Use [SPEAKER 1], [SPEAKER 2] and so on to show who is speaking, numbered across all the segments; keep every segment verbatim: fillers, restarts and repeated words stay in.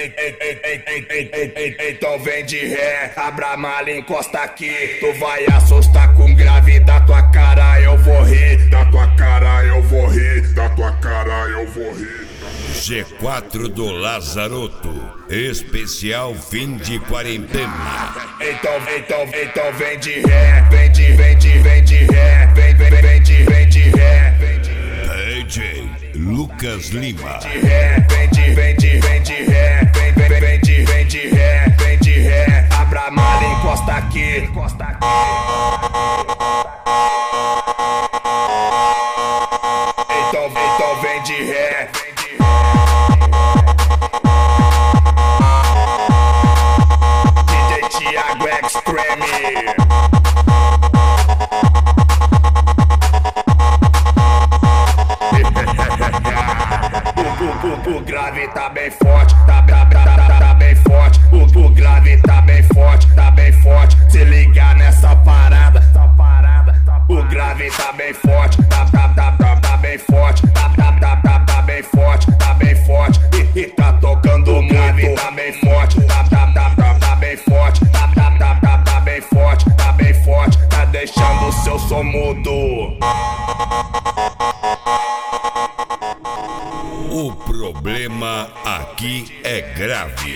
[SPEAKER 1] Então vem de ré, abra a mala, encosta aqui. Tu vai assustar com grave, da tua cara eu vou rir. Da tua cara eu vou rir, da tua cara eu vou rir.
[SPEAKER 2] G quatro do Lazaroto, especial fim de quarentena.
[SPEAKER 1] Então, então, então vem de ré, vem de, vem de, vem de ré, vem, vem, vem de, vem de ré, vem de
[SPEAKER 2] D J Lucas Lima.
[SPEAKER 1] de ré, vem de, vem de, vem de ré, vem, vem, vem de, vem de ré, vem de ré, abra a mala, encosta aqui, encosta aqui. Então, então vem de ré, vem de ré. D J Thiago Extreme. O, o, o grave tá bem forte, tá, tá, tá, tá, tá bem forte. O, o grave tá bem forte, tá bem forte. Se ligar nessa parada, essa parada. O grave tá bem forte, tá, tá, tá, tá, tá bem forte. Tá, tá, tá, tá, tá bem forte, tá bem forte. E, e tá tocando o grave, tá bem forte. Tá, tá, tá, tá, tá bem forte. Tá, tá, tá, tá, tá bem forte, tá bem forte. Tá deixando o seu som mudo.
[SPEAKER 2] O problema aqui é grave.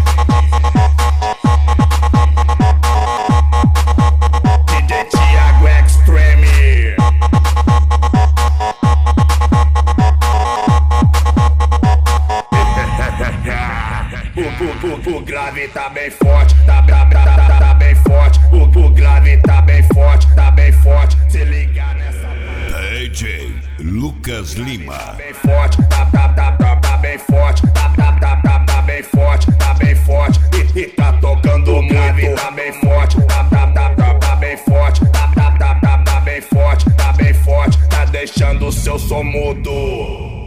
[SPEAKER 1] D J Thiago Extreme. O, o, o, o grave tá bem forte, tá, tá, tá, tá, tá bem forte. O, o grave tá bem forte, tá bem forte. Se ligar nessa
[SPEAKER 2] D J Lucas Lima.
[SPEAKER 1] bem forte, tá, tá, tá, tá, tá bem forte, tá, tá, tá, tá, tá bem forte, tá bem forte. E, e tá tocando o grave, tá bem forte, tá, tá, tá, tá, tá bem forte, tá, tá, tá, tá, tá bem forte, tá bem forte. Tá deixando o seu som mudo.